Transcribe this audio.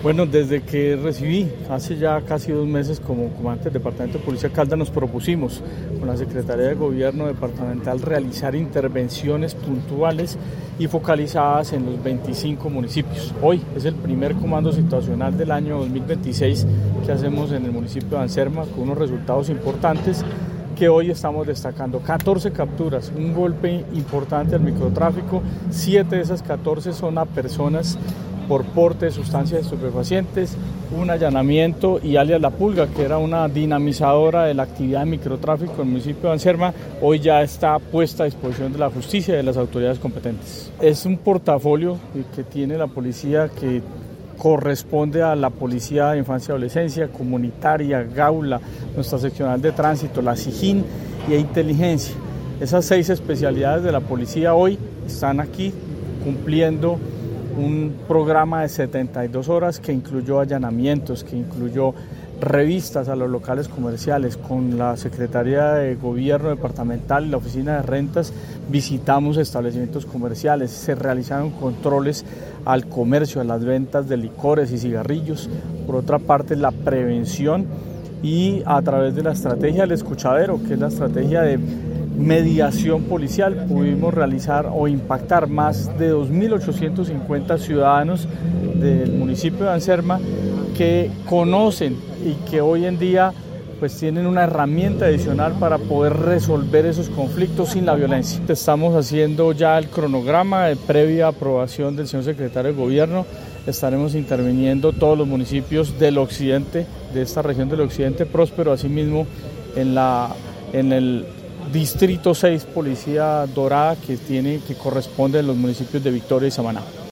Bueno, desde que recibí hace ya casi 2 meses como comandante del Departamento de Policía Caldas, nos propusimos con la Secretaría de Gobierno Departamental realizar intervenciones puntuales y focalizadas en los 25 municipios. Hoy es el primer comando situacional del año 2026 que hacemos en el municipio de Anserma con unos resultados importantes que hoy estamos destacando. 14 capturas, un golpe importante al microtráfico, 7 de esas 14 son a personas por porte de sustancias estupefacientes, un allanamiento y alias La Pulga, que era una dinamizadora de la actividad de microtráfico en el municipio de Anserma, hoy ya está puesta a disposición de la justicia y de las autoridades competentes. Es un portafolio que tiene la policía que corresponde a la Policía de Infancia y Adolescencia, Comunitaria, Gaula, nuestra seccional de tránsito, la SIJIN y Inteligencia. Esas 6 especialidades de la policía hoy están aquí cumpliendo un programa de 72 horas que incluyó allanamientos, que incluyó revistas a los locales comerciales. Con la Secretaría de Gobierno Departamental y la Oficina de Rentas visitamos establecimientos comerciales, se realizaron controles al comercio, a las ventas de licores y cigarrillos. Por otra parte, la prevención y a través de la estrategia del escuchadero, que es la estrategia de mediación policial, pudimos realizar o impactar más de 2.850 ciudadanos del municipio de Anserma que conocen y que hoy en día pues tienen una herramienta adicional para poder resolver esos conflictos sin la violencia. Estamos haciendo ya el cronograma de previa aprobación del señor secretario de Gobierno. Estaremos interviniendo todos los municipios del occidente, de esta región del occidente próspero, asimismo en el Distrito 6 Policía Dorada que corresponde a los municipios de Victoria y Samaná.